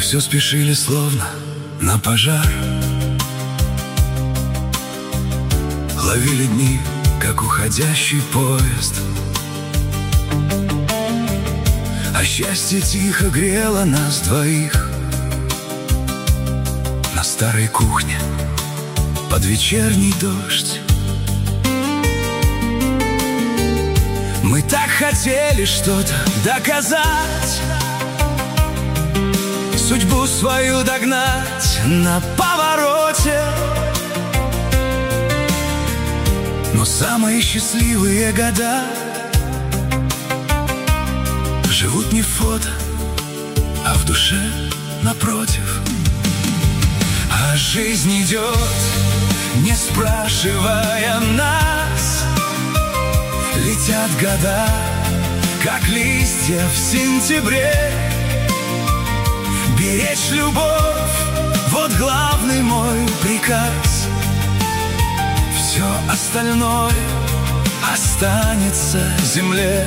все спешили словно на пожар, ловили дни, как уходящий поезд. А счастье тихо грело нас двоих на старой кухне под вечерний дождь. Мы так хотели что-то доказать, судьбу свою догнать на повороте. Но самые счастливые года живут не в фото, а в душе напротив. А жизнь идет, не спрашивая нас. Летят года, как листья в сентябре. Беречь любовь — вот главный мой приказ. Все остальное останется земле.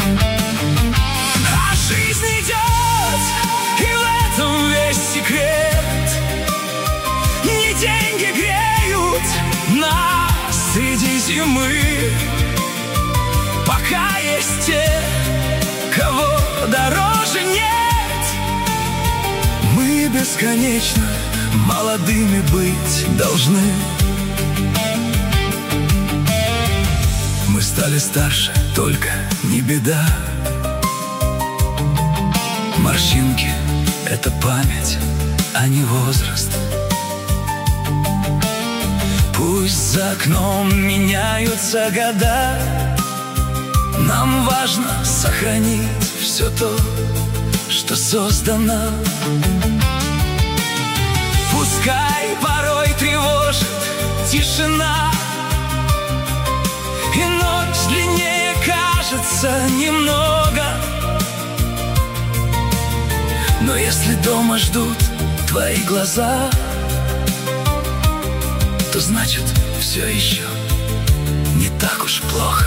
А жизнь идет, и в этом весь секрет. Не деньги греют нас среди зимы, пока есть те, кого дороже нет. Мы бесконечно молодыми быть должны. Мы стали старше, только не беда. Морщинки — это память, а не возраст. Пусть за окном меняются года, нам важно сохранить все то, что создано. Пускай порой тревожит тишина, и ночь длиннее кажется немного. Но если дома ждут твои глаза, то значит все еще не так уж плохо.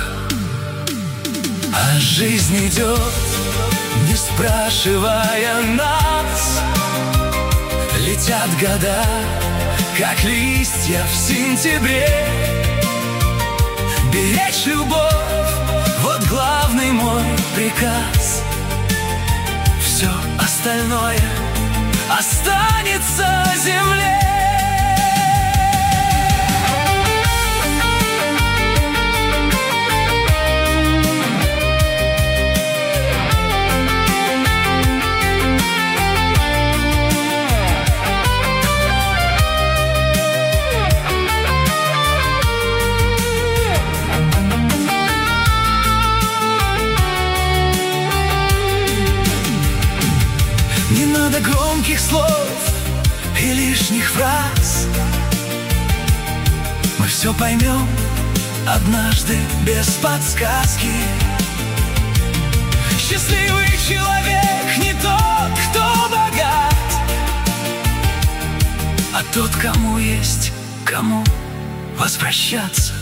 А жизнь идет, не спрашивая нас. Летят года, как листья в сентябре. Беречь любовь — вот главный мой приказ. Все остальное останется земле. Не надо громких слов и лишних фраз. Мы все поймем однажды без подсказки. Счастливый человек не тот, кто богат, а тот, кому есть кому возвращаться.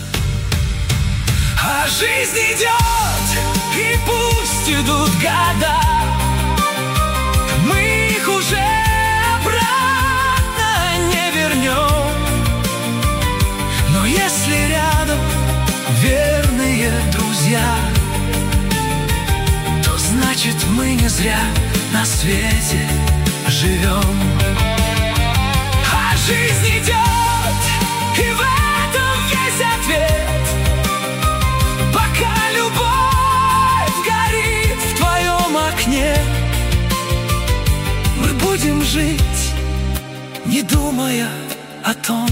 А жизнь идет, и пусть идут года, мы их уже обратно не вернем. Но если рядом верные друзья, то значит мы не зря на свете живем. А жизнь идет, и в этом весь ответ. Пока любовь горит в твоем окне, мы будем жить, не думая о том,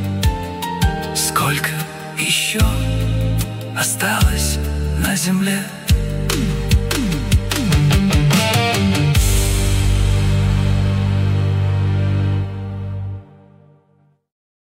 сколько еще осталось на земле.